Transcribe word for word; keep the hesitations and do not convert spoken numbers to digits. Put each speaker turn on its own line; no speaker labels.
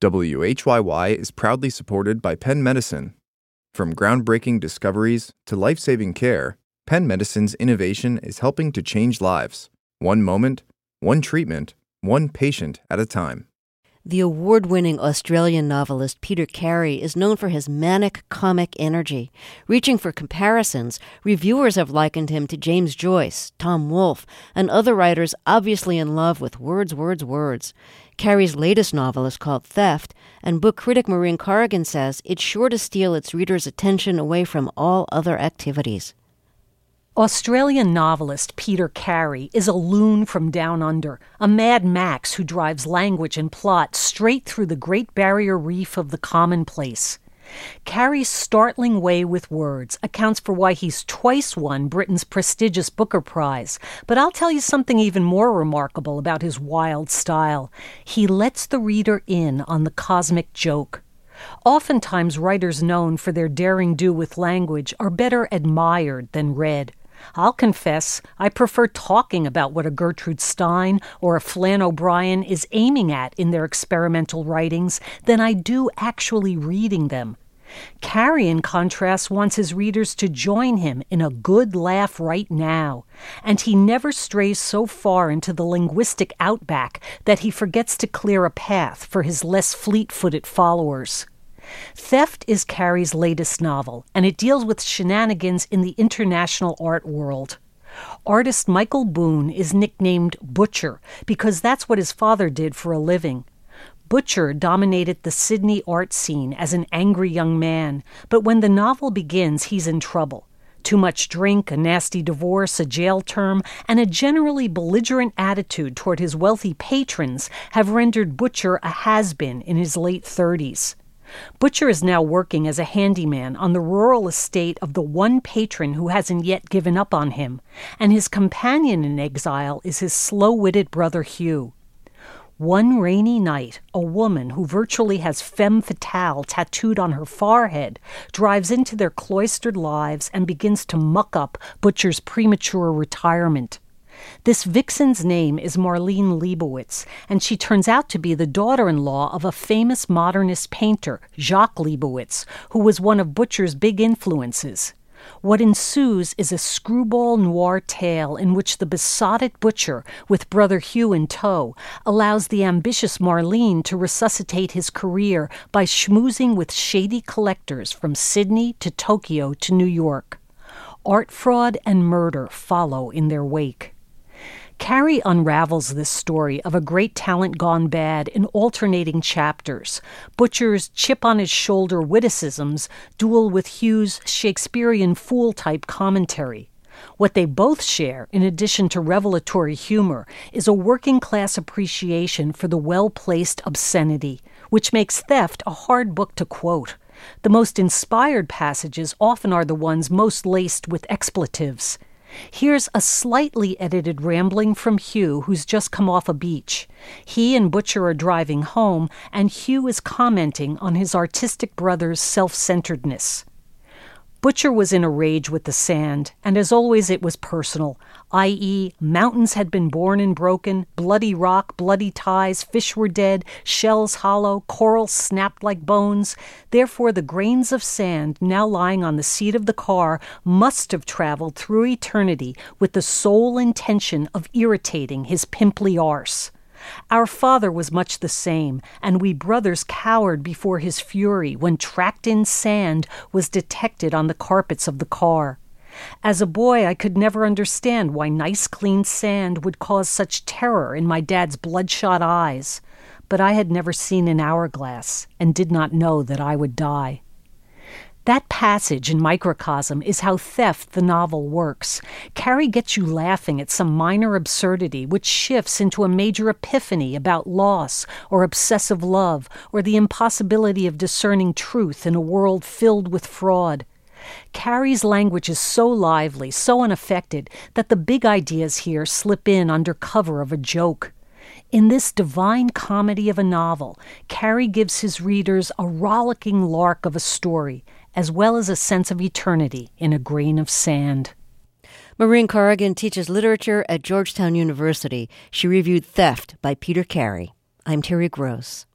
W H Y Y is proudly supported by Penn Medicine. From groundbreaking discoveries to life-saving care, Penn Medicine's innovation is helping to change lives, one moment, one treatment, one patient at a time.
The award-winning Australian novelist Peter Carey is known for his manic comic energy. Reaching for comparisons, reviewers have likened him to James Joyce, Tom Wolfe, and other writers obviously in love with words, words, words. Carey's latest novel is called Theft, and book critic Maureen Corrigan says it's sure to steal its readers' attention away from all other activities.
Australian novelist Peter Carey is a loon from down under, a Mad Max who drives language and plot straight through the Great Barrier Reef of the commonplace. Carey's startling way with words accounts for why he's twice won Britain's prestigious Booker Prize. But I'll tell you something even more remarkable about his wild style. He lets the reader in on the cosmic joke. Oftentimes, writers known for their daring-do with language are better admired than read. I'll confess, I prefer talking about what a Gertrude Stein or a Flann O'Brien is aiming at in their experimental writings than I do actually reading them. Carey, in contrast, wants his readers to join him in a good laugh right now, and he never strays so far into the linguistic outback that he forgets to clear a path for his less fleet-footed followers. Theft is Carey's latest novel, and it deals with shenanigans in the international art world. Artist Michael Boone is nicknamed Butcher because that's what his father did for a living. Butcher dominated the Sydney art scene as an angry young man, but when the novel begins, he's in trouble. Too much drink, a nasty divorce, a jail term, and a generally belligerent attitude toward his wealthy patrons have rendered Butcher a has-been in his late thirties. Butcher is now working as a handyman on the rural estate of the one patron who hasn't yet given up on him, and his companion in exile is his slow-witted brother Hugh. One rainy night, a woman who virtually has femme fatale tattooed on her forehead drives into their cloistered lives and begins to muck up Butcher's premature retirement. This vixen's name is Marlene Leibowitz, and she turns out to be the daughter-in-law of a famous modernist painter, Jacques Leibowitz, who was one of Butcher's big influences. What ensues is a screwball noir tale in which the besotted Butcher, with brother Hugh in tow, allows the ambitious Marlene to resuscitate his career by schmoozing with shady collectors from Sydney to Tokyo to New York. Art fraud and murder follow in their wake. Carey unravels this story of a great talent gone bad in alternating chapters. Butcher's chip-on-his-shoulder witticisms duel with Hugh's Shakespearean fool-type commentary. What they both share, in addition to revelatory humor, is a working-class appreciation for the well-placed obscenity, which makes Theft a hard book to quote. The most inspired passages often are the ones most laced with expletives. Here's a slightly edited rambling from Hugh, who's just come off a beach. He and Butcher are driving home, and Hugh is commenting on his artistic brother's self-centeredness. Butcher was in a rage with the sand, and as always it was personal, that is, mountains had been born and broken, bloody rock, bloody ties, fish were dead, shells hollow, coral snapped like bones. Therefore the grains of sand now lying on the seat of the car must have traveled through eternity with the sole intention of irritating his pimply arse. Our father was much the same, and we brothers cowered before his fury when tracked-in sand was detected on the carpets of the car. As a boy, I could never understand why nice clean sand would cause such terror in my dad's bloodshot eyes, but I had never seen an hourglass and did not know that I would die. That passage in Microcosm is how Theft, the novel, works. Carey gets you laughing at some minor absurdity which shifts into a major epiphany about loss or obsessive love or the impossibility of discerning truth in a world filled with fraud. Carey's language is so lively, so unaffected, that the big ideas here slip in under cover of a joke. In this divine comedy of a novel, Carey gives his readers a rollicking lark of a story, as well as a sense of eternity in a grain of sand.
Maureen Corrigan teaches literature at Georgetown University. She reviewed Theft by Peter Carey. I'm Terry Gross.